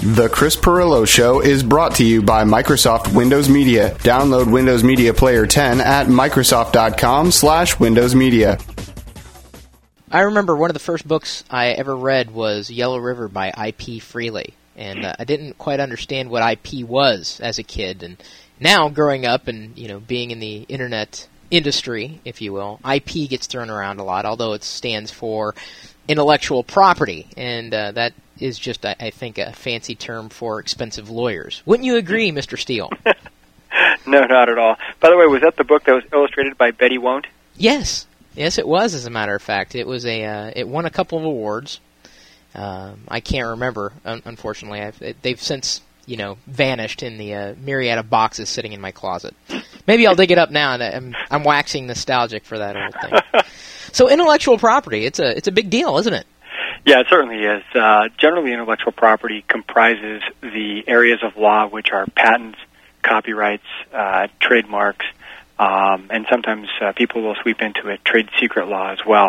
The Chris Pirillo Show is brought to you by Microsoft Windows Media. Download Windows Media Player 10 at Microsoft.com/Windows Media. I remember one of the first books I ever read was Yellow River by I.P. Freely, and I didn't quite understand what IP was as a kid. And now, growing up and being in the internet industry, if you will, IP gets thrown around a lot, although it stands for intellectual property, and that is just, I think, a fancy term for expensive lawyers. Wouldn't you agree, Mr. Steele? No, not at all. By the way, was that the book that was illustrated by Betty Won't? Yes. Yes, it was, as a matter of fact. It was it won a couple of awards. I can't remember, unfortunately. They've since, vanished in the myriad of boxes sitting in my closet. Maybe I'll dig it up now, and I'm waxing nostalgic for that old thing. So intellectual property, it's a big deal, isn't it? Yeah, it certainly is. Generally, intellectual property comprises the areas of law which are patents, copyrights, trademarks, and sometimes people will sweep into it trade secret law as well.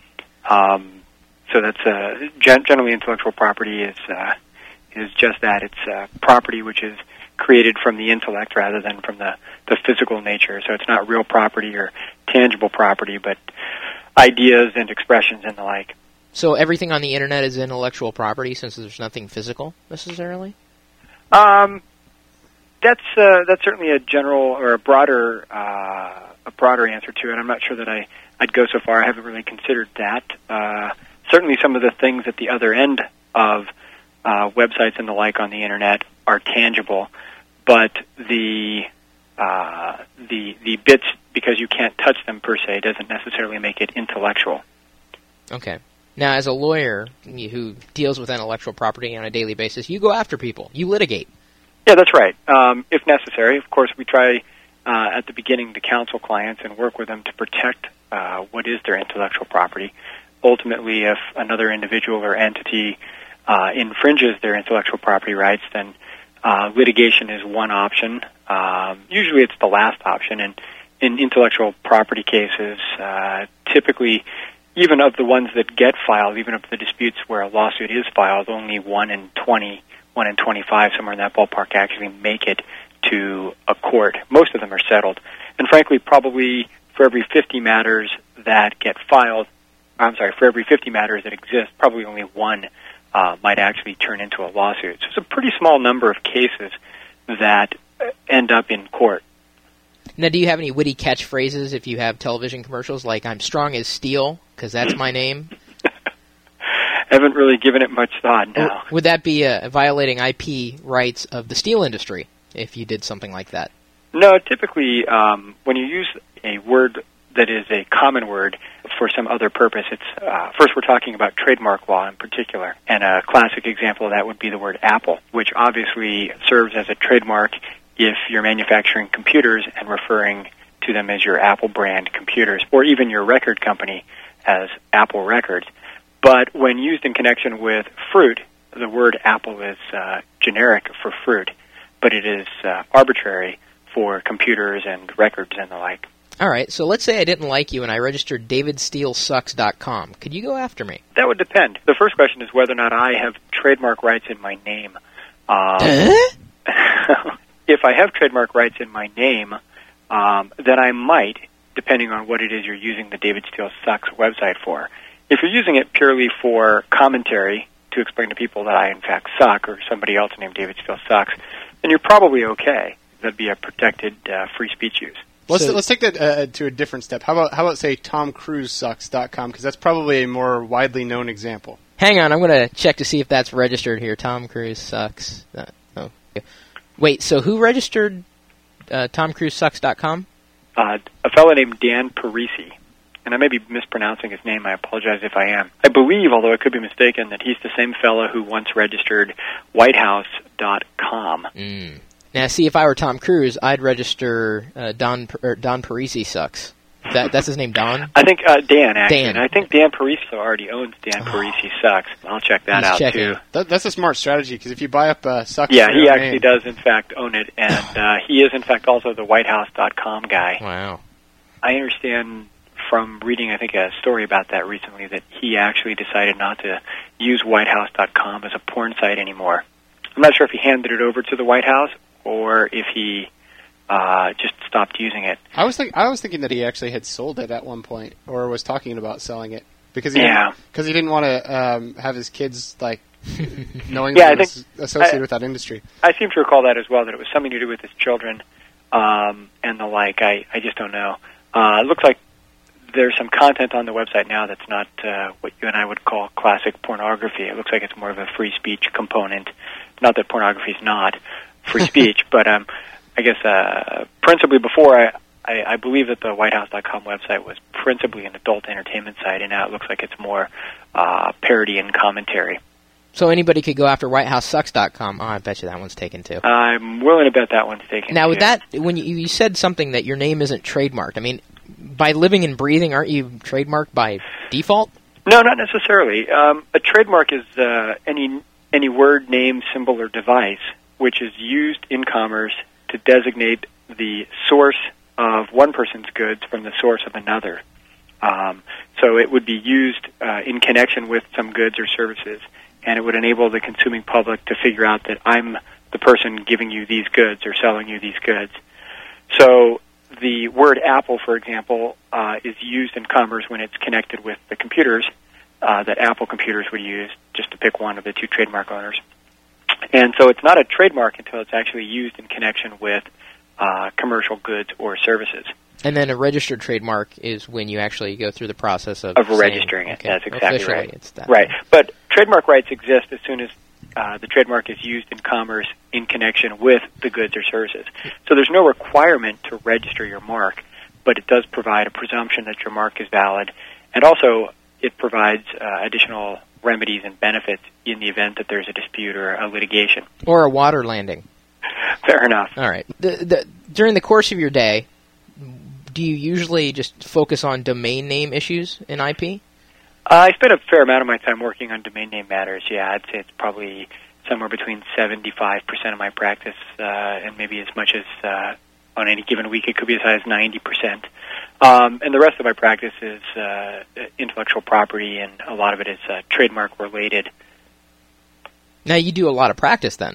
So that's generally intellectual property is just that. It's property which is created from the intellect rather than from the physical nature. So it's not real property or tangible property, but ideas and expressions and the like. So everything on the internet is intellectual property, since there's nothing physical necessarily? That's certainly a general or a broader answer to it. I'm not sure that I'd go so far. I haven't really considered that. Certainly, some of the things at the other end of websites and the like on the internet are tangible, but the bits, because you can't touch them per se, doesn't necessarily make it intellectual. Okay. Now, as a lawyer who deals with intellectual property on a daily basis, you go after people. You litigate. Yeah, that's right. If necessary, of course, we try at the beginning to counsel clients and work with them to protect what is their intellectual property. Ultimately, if another individual or entity infringes their intellectual property rights, then litigation is one option. Usually it's the last option, and in intellectual property cases, typically, even of the ones that get filed, even of the disputes where a lawsuit is filed, only 1 in 20, 1 in 25, somewhere in that ballpark, actually make it to a court. Most of them are settled. And frankly, probably for every 50 matters that get filed, for every 50 matters that exist, probably only one might actually turn into a lawsuit. So it's a pretty small number of cases that end up in court. Now, do you have any witty catchphrases if you have television commercials, like "I'm strong as steel" because that's my name? Haven't really given it much thought. No. Would that be violating IP rights of the steel industry if you did something like that? No, typically when you use a word that is a common word for some other purpose, it's first we're talking about trademark law in particular, and a classic example of that would be the word Apple, which obviously serves as a trademark if you're manufacturing computers and referring to them as your Apple brand computers, or even your record company as Apple Records. But when used in connection with fruit, the word apple is generic for fruit, but it is arbitrary for computers and records and the like. All right, so let's say I didn't like you and I registered davidsteelsucks.com. Could you go after me? That would depend. The first question is whether or not I have trademark rights in my name. If I have trademark rights in my name, then I might, depending on what it is you're using the David Steele Sucks website for. If you're using it purely for commentary to explain to people that I, in fact, suck, or somebody else named David Steele sucks, then you're probably okay. That'd be a protected free speech use. Let's take that to a different step. How about say TomCruiseSucks.com, because that's probably a more widely known example. Hang on, I'm going to check to see if that's registered here. Tom Cruise Sucks. Wait, so who registered TomCruiseSucks.com? A fellow named Dan Parisi. And I may be mispronouncing his name. I apologize if I am. I believe, although I could be mistaken, that he's the same fellow who once registered WhiteHouse.com. Now, see, if I were Tom Cruise, I'd register Don Parisi Sucks. That's his name, Don? I think Dan, actually. Dan. And I think Dan Parisi already owns Dan Parisi Sucks. I'll check that out, too. That's a smart strategy, because if you buy up Sucks... Yeah, he actually does, in fact, own it. And he is, in fact, also the WhiteHouse.com guy. Wow. I understand from reading, I think, a story about that recently, that he actually decided not to use WhiteHouse.com as a porn site anymore. I'm not sure if he handed it over to the White House or if he just stopped using it. I was thinking that he actually had sold it at one point, or was talking about selling it because he didn't want to have his kids like knowing that he was associated with that industry. I seem to recall that as well, that it was something to do with his children and the like. I just don't know. It looks like there's some content on the website now that's not what you and I would call classic pornography. It looks like it's more of a free speech component. Not that pornography is not free speech, but I guess principally before, I believe that the WhiteHouse.com website was principally an adult entertainment site, and now it looks like it's more parody and commentary. So anybody could go after WhiteHouseSucks.com. Oh, I bet you that one's taken too. I'm willing to bet that one's taken now, too. with that, when you said something that your name isn't trademarked, I mean, by living and breathing, aren't you trademarked by default? No, not necessarily. A trademark is any word, name, symbol, or device which is used in commerce to designate the source of one person's goods from the source of another. So it would be used in connection with some goods or services, and it would enable the consuming public to figure out that I'm the person giving you these goods or selling you these goods. So the word Apple, for example, is used in commerce when it's connected with the computers that Apple computers would use, just to pick one of the two trademark owners. And so it's not a trademark until it's actually used in connection with commercial goods or services. And then a registered trademark is when you actually go through the process of registering it. Okay, that's exactly officially right. It's that. Right. But trademark rights exist as soon as the trademark is used in commerce in connection with the goods or services. So there's no requirement to register your mark, but it does provide a presumption that your mark is valid, and also it provides additional remedies and benefits in the event that there's a dispute or a litigation. Or a water landing. Fair enough. All right. During the course of your day, do you usually just focus on domain name issues in IP? I spend a fair amount of my time working on domain name matters. Yeah, I'd say it's probably somewhere between 75% of my practice, and maybe as much as on any given week it could be as high as 90%. And the rest of my practice is intellectual property, and a lot of it is trademark related. Now, you do a lot of practice then.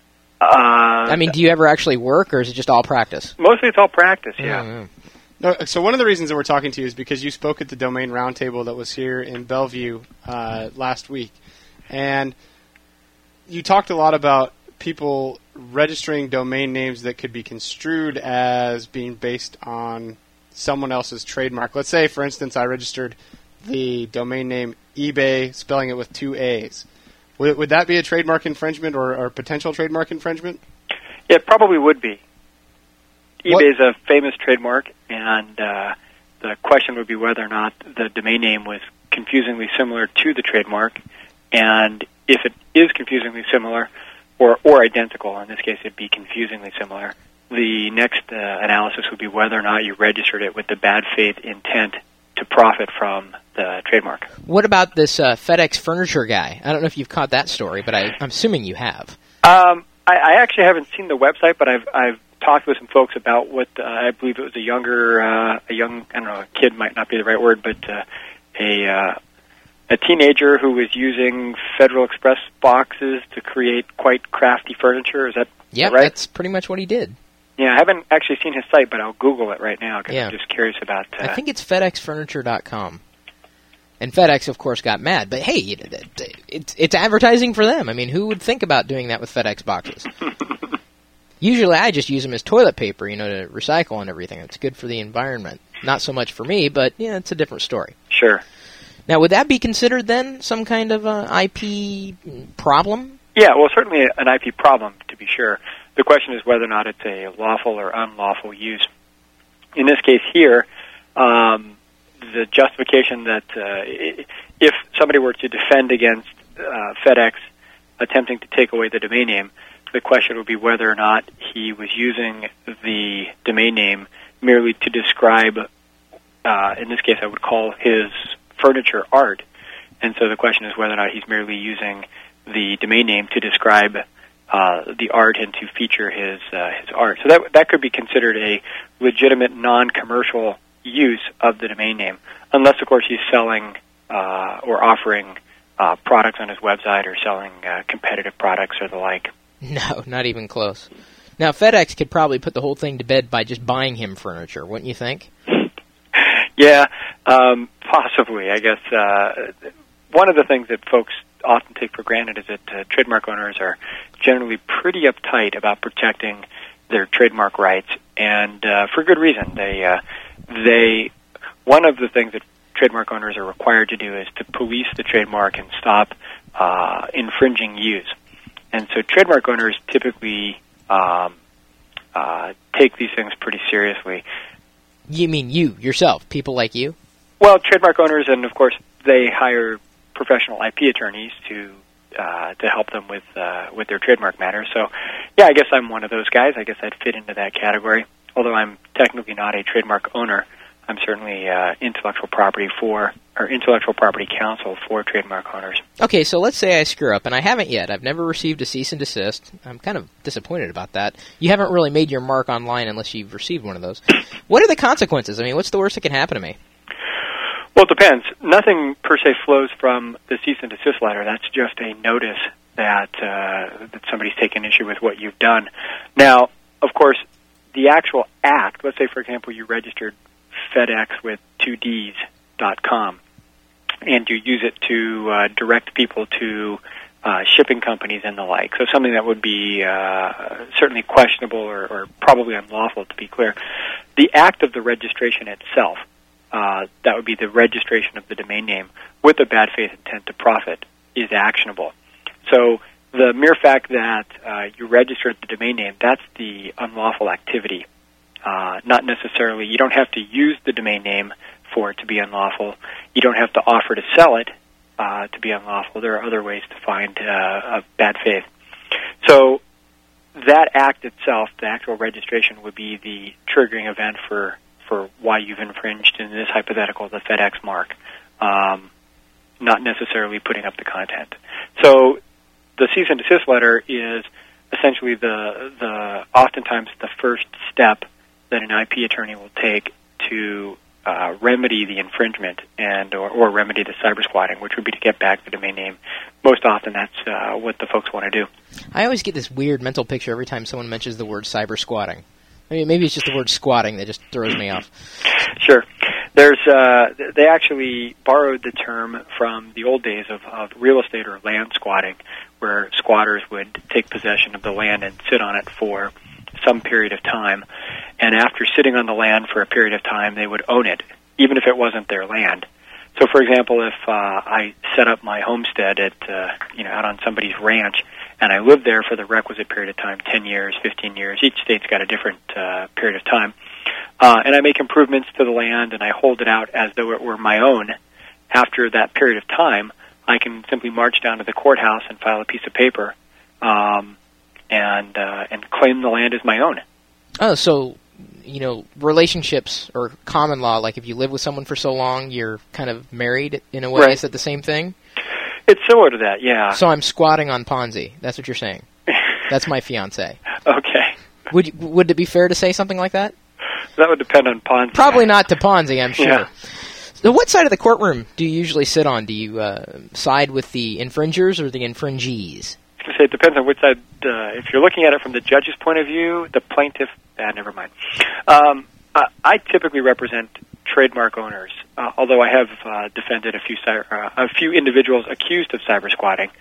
I mean, do you ever actually work, or is it just all practice? Mostly it's all practice, yeah. Mm-hmm. No, so one of the reasons that we're talking to you is because you spoke at the Domain Roundtable that was here in Bellevue last week. And you talked a lot about people registering domain names that could be construed as being based on someone else's trademark. Let's say, for instance, I registered the domain name eBay, spelling it with 2 A's. Would that be a trademark infringement or potential trademark infringement? Yeah, it probably would be. eBay is a famous trademark, and the question would be whether or not the domain name was confusingly similar to the trademark, and if it is confusingly similar or identical, in this case it'd be confusingly similar, the next analysis would be whether or not you registered it with the bad faith intent to profit from the trademark. What about this FedEx furniture guy? I don't know if you've caught that story, but I'm assuming you have. I actually haven't seen the website, but I've talked with some folks about what I believe it was a young, I don't know, a kid might not be the right word, but a teenager who was using Federal Express boxes to create quite crafty furniture. Is that right? That's pretty much what he did. Yeah, I haven't actually seen his site, but I'll Google it right now because I'm just curious about... I think it's FedExFurniture.com. And FedEx, of course, got mad. But hey, it's advertising for them. I mean, who would think about doing that with FedEx boxes? Usually I just use them as toilet paper, to recycle and everything. It's good for the environment. Not so much for me, but it's a different story. Sure. Now, would that be considered then some kind of IP problem? Yeah, well, certainly an IP problem, to be sure. The question is whether or not it's a lawful or unlawful use. In this case here, the justification that if somebody were to defend against FedEx attempting to take away the domain name, the question would be whether or not he was using the domain name merely to describe, in this case I would call his furniture art. And so the question is whether or not he's merely using the domain name to describe the art and to feature his art. So that could be considered a legitimate non-commercial use of the domain name, unless, of course, he's selling or offering products on his website or selling competitive products or the like. No, not even close. Now, FedEx could probably put the whole thing to bed by just buying him furniture, wouldn't you think? Yeah, possibly. I guess one of the things that folks often take for granted is that trademark owners are generally pretty uptight about protecting their trademark rights, and for good reason. One of the things that trademark owners are required to do is to police the trademark and stop infringing use. And so trademark owners typically take these things pretty seriously. You mean you, yourself, people like you? Well, trademark owners, and of course, they hire professional IP attorneys to help them with their trademark matters. So, yeah, I guess I'm one of those guys. I guess I'd fit into that category. Although I'm technically not a trademark owner, I'm certainly intellectual property counsel for trademark owners. Okay, so let's say I screw up, and I haven't yet. I've never received a cease and desist. I'm kind of disappointed about that. You haven't really made your mark online unless you've received one of those. What are the consequences? I mean, what's the worst that can happen to me? Well, it depends. Nothing per se flows from the cease and desist letter. That's just a notice that somebody's taken issue with what you've done. Now, of course, the actual act, let's say, for example, you registered FedEx with 2ds.com, and you use it to direct people to shipping companies and the like. So something that would be certainly questionable or probably unlawful, to be clear. The act of the registration itself, that would be the registration of the domain name with a bad faith intent to profit, is actionable. So the mere fact that you registered the domain name, that's the unlawful activity. Not necessarily, you don't have to use the domain name for it to be unlawful. You don't have to offer to sell it to be unlawful. There are other ways to find a bad faith. So that act itself, the actual registration, would be the triggering event for why you've infringed, in this hypothetical, the FedEx mark, not necessarily putting up the content. So the cease and desist letter is essentially the oftentimes the first step that an IP attorney will take to remedy the infringement and or remedy the cyber squatting, which would be to get back the domain name. Most often, that's what the folks want to do. I always get this weird mental picture every time someone mentions the word cyber squatting. I mean, maybe it's just the word squatting that just throws me off. Sure. They actually borrowed the term from the old days of real estate or land squatting, where squatters would take possession of the land and sit on it for some period of time. And after sitting on the land for a period of time, they would own it, even if it wasn't their land. So, for example, if I set up my homestead out on somebody's ranch, and I lived there for the requisite period of time, 10 years, 15 years, each state's got a different period of time, and I make improvements to the land and I hold it out as though it were my own, after that period of time, I can simply march down to the courthouse and file a piece of paper and claim the land as my own. Oh, so, relationships or common law, like if you live with someone for so long, you're kind of married in a way. Right. Is that the same thing? It's similar to that, yeah. So I'm squatting on Ponzi. That's what you're saying. That's my fiancé. Okay. Would it be fair to say something like that? That would depend on Ponzi. Probably not to Ponzi, I'm sure. Yeah. So what side of the courtroom do you usually sit on? Do you side with the infringers or the infringees? I was going to say it depends on which side. If you're looking at it from the judge's point of view, the plaintiff... never mind. I typically represent trademark owners, although I have defended a few individuals accused of cyber squatting.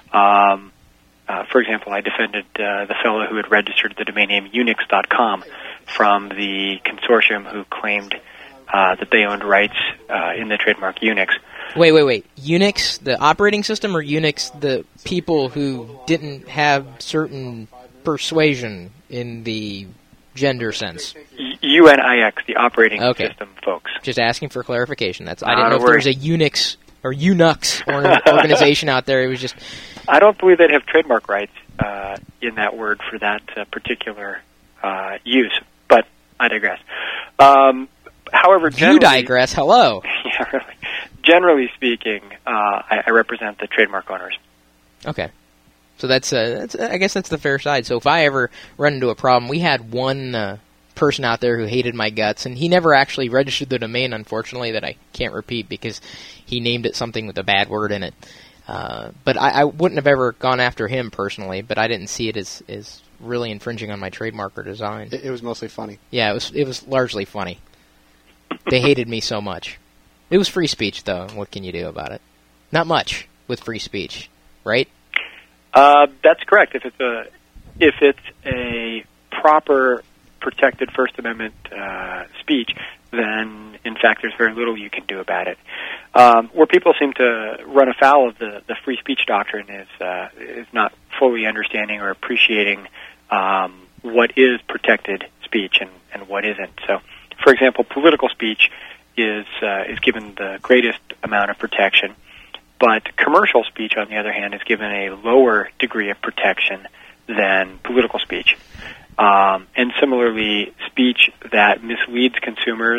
For example, I defended the fellow who had registered the domain name Unix.com from the consortium who claimed that they owned rights in the trademark Unix. Wait. Unix, the operating system, or Unix, the people who didn't have certain persuasion in the gender sense? UNIX, the operating system folks. Just asking for clarification. I didn't know if there was a Unix or Unix organization out there. It was just... I don't believe they'd have trademark rights in that word for that particular use, but I digress. However, you digress. Hello. Yeah, really. Generally speaking, I represent the trademark owners. Okay. So that's I guess that's the fair side. So if I ever run into a problem, we had one person out there who hated my guts, and he never actually registered the domain, unfortunately, that I can't repeat because he named it something with a bad word in it. But I wouldn't have ever gone after him personally, but I didn't see it as really infringing on my trademark or design. It was mostly funny. Yeah, it was largely funny. They hated me so much. It was free speech, though. What can you do about it? Not much with free speech, right? That's correct. If it's a proper protected First Amendment speech, then in fact there's very little you can do about it. Where people seem to run afoul of the free speech doctrine is not fully understanding or appreciating what is protected speech and what isn't. So, for example, political speech is given the greatest amount of protection, but commercial speech, on the other hand, is given a lower degree of protection than political speech. And similarly, speech that misleads consumers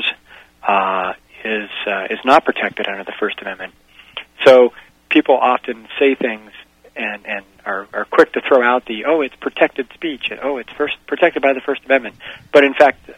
is not protected under the First Amendment. So people often say things and are quick to throw out it's protected speech, it's protected by the First Amendment. But in fact,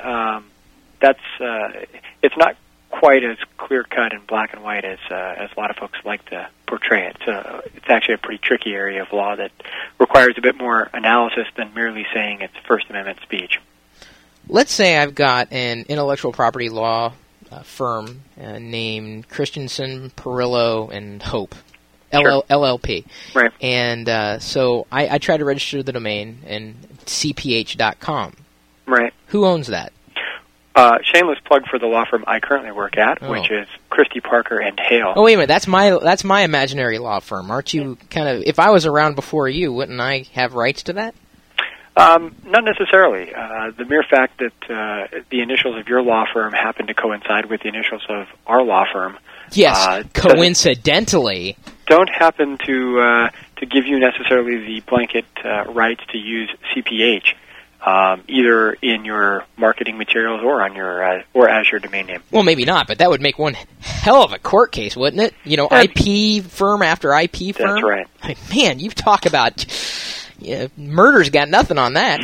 it's not quite as clear-cut and black and white as a lot of folks like to portray it. So it's actually a pretty tricky area of law that requires a bit more analysis than merely saying it's First Amendment speech. Let's say I've got an intellectual property law firm named Christensen, Perillo, and Hope, Sure. LLP. Right. And so I try to register the domain in cph.com. Right. Who owns that? Shameless plug for the law firm I currently work at, which is Christie Parker and Hale. Oh, wait a minute. That's my imaginary law firm. Aren't you kind of... If I was around before you, wouldn't I have rights to that? Not necessarily. The mere fact that the initials of your law firm happen to coincide with the initials of our law firm... Yes, coincidentally. Don't happen to give you necessarily the blanket rights to use CPH. Either in your marketing materials or on your or as your domain name. Well, maybe not, but that would make one hell of a court case, wouldn't it? You know, IP firm after IP firm. That's right. Man, you talk about murder's got nothing on that.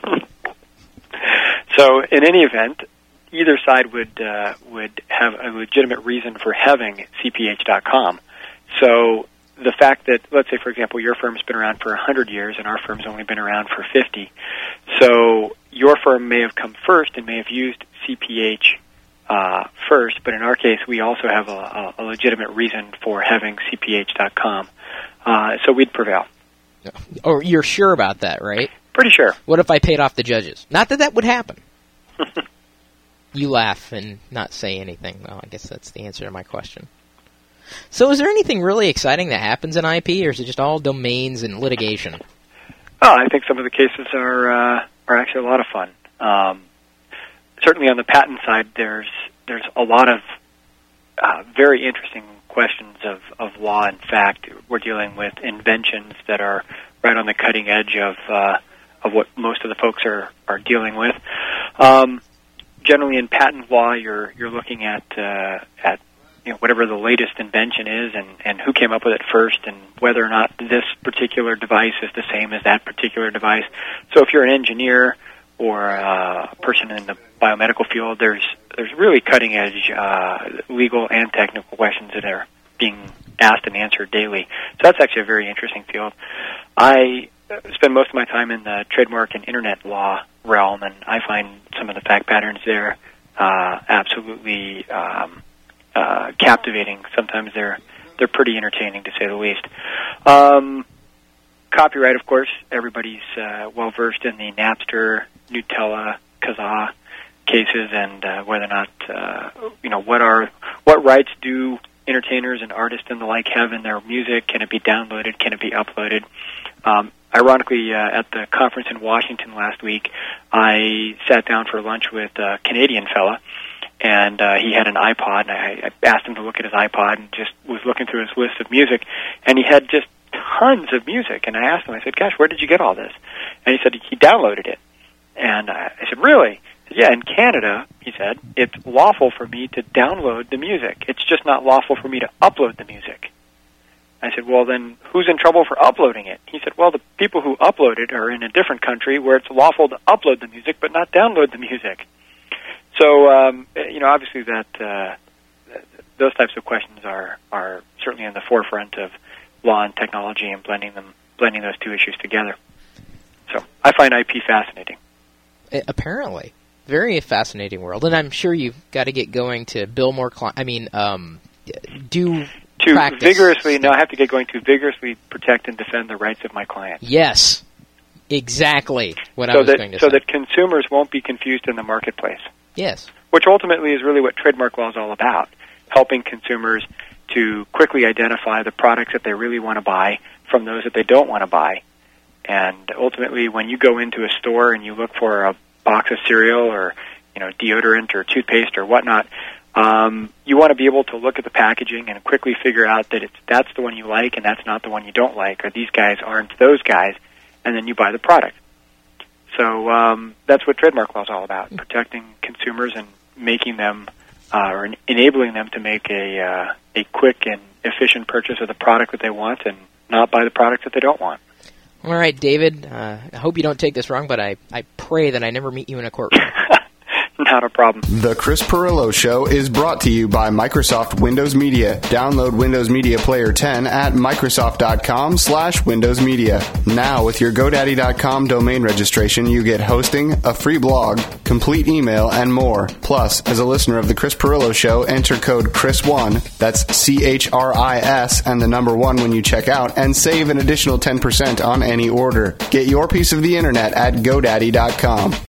So, in any event, either side would have a legitimate reason for having CPH.com. So, the fact that, let's say, for example, your firm's been around for 100 years and our firm's only been around for 50. So your firm may have come first and may have used CPH first, but in our case, we also have a legitimate reason for having CPH.com. So we'd prevail. Oh, you're sure about that, right? Pretty sure. What if I paid off the judges? Not that that would happen. You laugh and not say anything. Well, I guess that's the answer to my question. So is there anything really exciting that happens in IP, or is it just all domains and litigation? Oh, I think some of the cases are actually a lot of fun. Certainly on the patent side, there's a lot of very interesting questions of law and fact. We're dealing with inventions that are right on the cutting edge of what most of the folks are dealing with. Generally, in patent law, you're looking at whatever the latest invention is and who came up with it first and whether or not this particular device is the same as that particular device. So if you're an engineer or a person in the biomedical field, there's really cutting-edge legal and technical questions that are being asked and answered daily. So that's actually a very interesting field. I spend most of my time in the trademark and internet law realm, and I find some of the fact patterns there absolutely captivating. Sometimes they're pretty entertaining, to say the least. Copyright, of course, everybody's well versed in the Napster, Nutella, Kazaa cases, and whether or not what rights do entertainers and artists and the like have in their music? Can it be downloaded? Can it be uploaded? Ironically, at the conference in Washington last week, I sat down for lunch with a Canadian fella. And he had an iPod, and I asked him to look at his iPod and just was looking through his list of music, and he had just tons of music. And I asked him, I said, gosh, where did you get all this? And he said he downloaded it. And I said, really? He said, yeah, in Canada, he said, it's lawful for me to download the music. It's just not lawful for me to upload the music. I said, well, then who's in trouble for uploading it? He said, well, the people who upload it are in a different country where it's lawful to upload the music but not download the music. So, obviously that those types of questions are certainly in the forefront of law and technology and blending those two issues together. So I find IP fascinating. Apparently. Very fascinating world. And I'm sure you've got to get going to bill more do to practice. Vigorously, no, I have to get going to vigorously protect and defend the rights of my clients. Yes. Exactly what I was going to say. So that consumers won't be confused in the marketplace. Yes. Which ultimately is really what trademark law is all about, helping consumers to quickly identify the products that they really want to buy from those that they don't want to buy. And ultimately, when you go into a store and you look for a box of cereal or deodorant or toothpaste or whatnot, you want to be able to look at the packaging and quickly figure out that that's the one you like and that's not the one you don't like, or these guys aren't those guys, and then you buy the product. So that's what trademark law is all about, protecting consumers and making them or enabling them to make a quick and efficient purchase of the product that they want and not buy the product that they don't want. All right, David, I hope you don't take this wrong, but I pray that I never meet you in a courtroom. Not a problem. The Chris Pirillo Show is brought to you by Microsoft Windows Media. Download Windows Media Player 10 at Microsoft.com/Windows Media. Now, with your GoDaddy.com domain registration, you get hosting, a free blog, complete email, and more. Plus, as a listener of The Chris Pirillo Show, enter code CHRIS1, that's CHRIS and the number 1 when you check out, and save an additional 10% on any order. Get your piece of the internet at GoDaddy.com.